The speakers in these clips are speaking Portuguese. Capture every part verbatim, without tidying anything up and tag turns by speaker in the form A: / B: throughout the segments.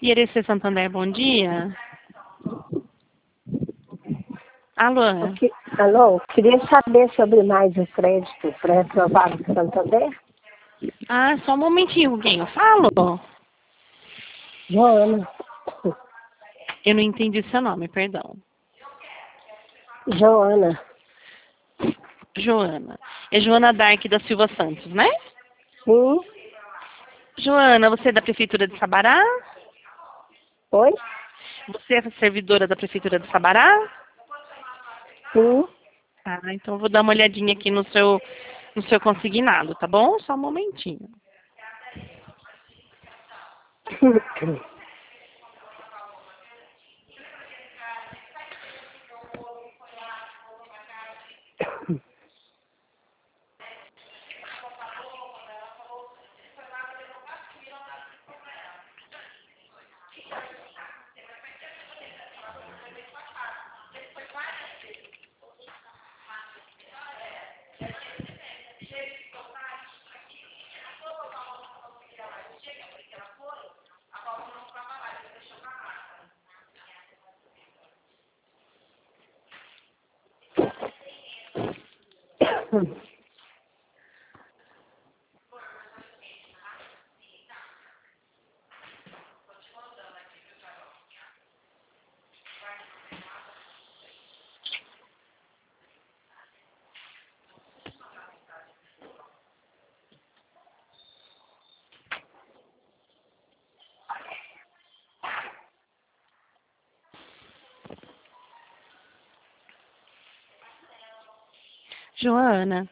A: I R C Santander, bom dia. Alô?
B: Que, alô, queria saber sobre mais o crédito pré-aprovado do Santander.
A: Ah, só um momentinho, com quem eu falo?
B: Joana.
A: Eu não entendi seu nome, perdão.
B: Joana.
A: Joana. É Joana Dark da Silva Santos, né?
B: Sim.
A: Joana, você é da Prefeitura de Sabará?
B: Oi?
A: Você é servidora da Prefeitura de Sabará?
B: Sim.
A: Tá, então eu vou dar uma olhadinha aqui no seu, no seu consignado, tá bom? Só um momentinho. Joana.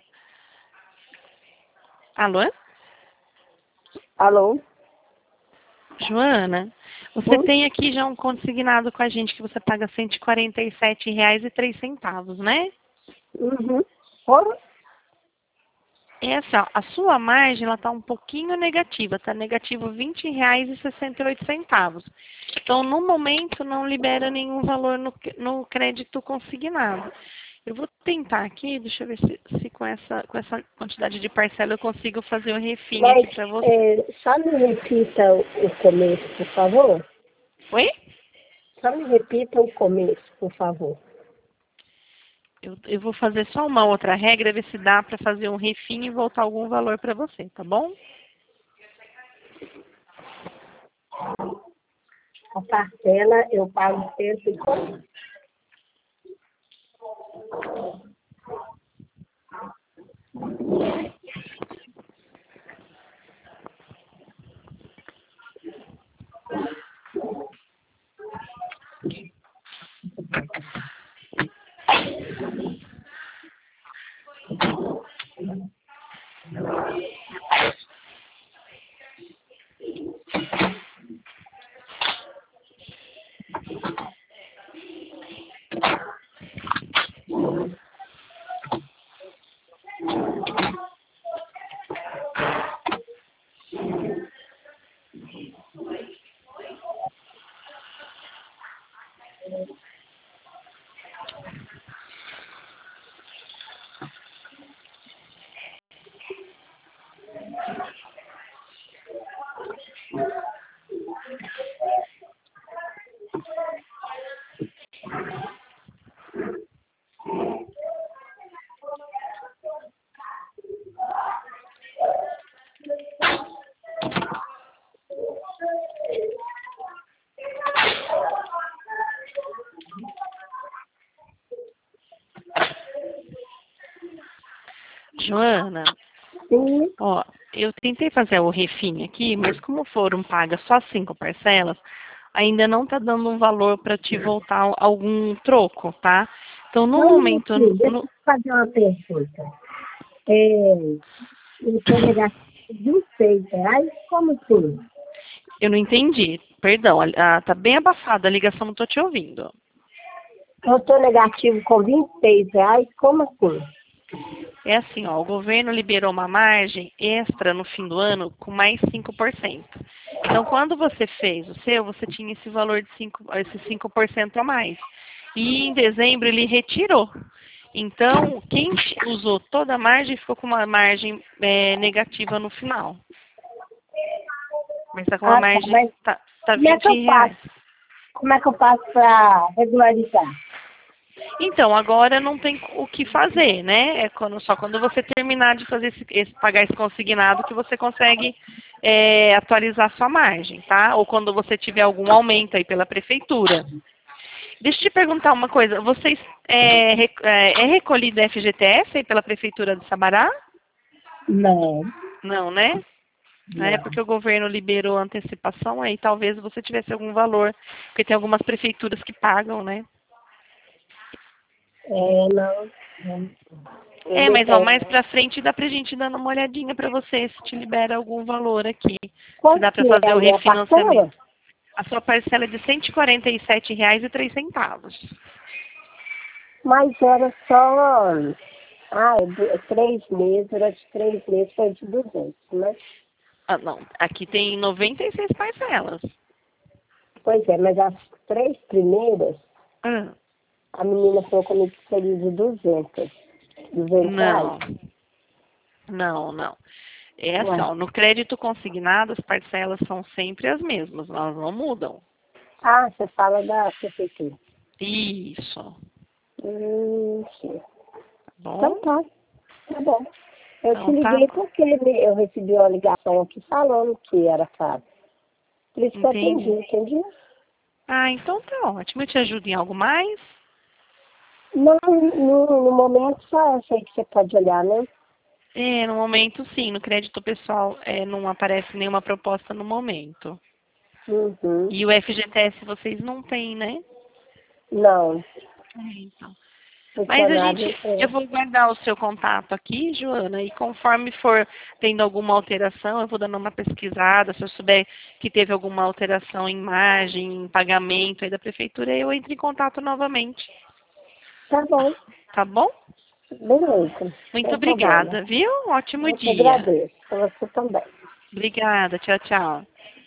A: Alô?
B: Alô?
A: Joana, você
B: Sim?
A: tem aqui já um consignado com a gente que você paga cento e quarenta e sete reais e três centavos, né?
B: Uhum. Oi?
A: Essa, a sua margem, ela está um pouquinho negativa, está negativo vinte reais e sessenta e oito centavos. Então, no momento, não libera nenhum valor no, no crédito consignado. Eu vou tentar aqui, deixa eu ver se, se com, essa, com essa quantidade de parcela eu consigo fazer o refim
B: Mas
A: aqui para você.
B: é, só me repita o, o começo, por favor.
A: Oi?
B: Só me repita o começo, por favor.
A: Eu, eu vou fazer só uma outra regra, ver se dá para fazer um refim e voltar algum valor para você, tá bom?
B: A parcela eu pago cento e quanto?
A: Joana,
B: Sim.
A: ó, eu tentei fazer o refim aqui, mas como foram pagas só cinco parcelas, ainda não está dando um valor para te voltar algum troco, tá? Então, no
B: Só um
A: momento,
B: minutinho, deixa
A: no,
B: eu fazer uma pergunta. É, eu estou negativo de vinte e seis reais, como assim?
A: eu não entendi, perdão, a- a- tá bem abafada a ligação, não estou te ouvindo.
B: Eu estou negativo com vinte e seis reais, como assim?
A: É assim, ó, o governo liberou uma margem extra no fim do ano com mais cinco por cento. Então, quando você fez o seu, você tinha esse valor de cinco, esse cinco por cento a mais. E em dezembro ele retirou. Então, quem usou toda a margem ficou com uma margem é, negativa no final. Mas está com uma
B: Ah, tá,
A: margem.
B: mas
A: Tá. Tá
B: Como é que
A: vinte
B: eu
A: reais.
B: faço? Como é que eu faço para regularizar?
A: Então, agora não tem o que fazer, né? É quando, só quando você terminar de fazer esse, esse- pagar esse consignado que você consegue é, atualizar sua margem, tá? Ou quando você tiver algum aumento aí pela prefeitura. Deixa eu te perguntar uma coisa. Vocês é, rec- é, é recolhido F G T S aí pela prefeitura de Sabará?
B: Não,
A: Não, né? É
B: não.
A: porque o governo liberou a antecipação aí, talvez você tivesse algum valor, porque tem algumas prefeituras que pagam, né?
B: É, não. não. Eu
A: É,
B: não
A: mas ó,
B: tenho.
A: mais pra frente dá pra gente dar uma olhadinha pra você se te libera algum valor aqui. Se
B: Quanto
A: dá pra
B: que é
A: fazer
B: a
A: o
B: minha parcela?
A: refinanciamento. A sua parcela é de cento e quarenta e sete reais e três centavos.
B: Mas era só. Ah, é de- é três meses, durante três meses foi de duzentos, né?
A: Ah, não. Aqui tem noventa e seis parcelas.
B: Pois é, mas as três primeiras,
A: Ah,
B: a menina falou comigo que seria de duzentos. duzentos reais.
A: não, não, não. É assim,
B: Ué.
A: ó, no crédito consignado as parcelas são sempre as mesmas, elas não mudam.
B: Ah, você fala da prefeitura.
A: Isso,
B: Hum, sim.
A: tá
B: Então
A: bom?
B: tá, tá bom. Eu te
A: Então tá,
B: liguei porque me- eu recebi uma ligação aqui falando que era caro. Por isso que eu atendi,
A: entendi.
B: entendi?
A: Ah, então tá ótimo. Eu te ajudo em algo mais?
B: Não, no, no momento só eu sei que você pode olhar, né?
A: É, no momento sim, no crédito pessoal é, não aparece nenhuma proposta no momento.
B: Uhum.
A: E o F G T S vocês não têm, né?
B: Não,
A: É, então. Mas a
B: funcionário
A: gente, eu
B: é.
A: vou guardar o seu contato aqui, Joana, e conforme for tendo alguma alteração, eu vou dando uma pesquisada, se eu souber que teve alguma alteração em margem, em pagamento aí da prefeitura, eu entro em contato novamente,
B: Tá bom,
A: tá bom?
B: beleza,
A: Muito
B: sem problema.
A: obrigada, viu? Um ótimo
B: Eu te
A: dia.
B: agradeço, pra você também.
A: Obrigada, tchau, tchau.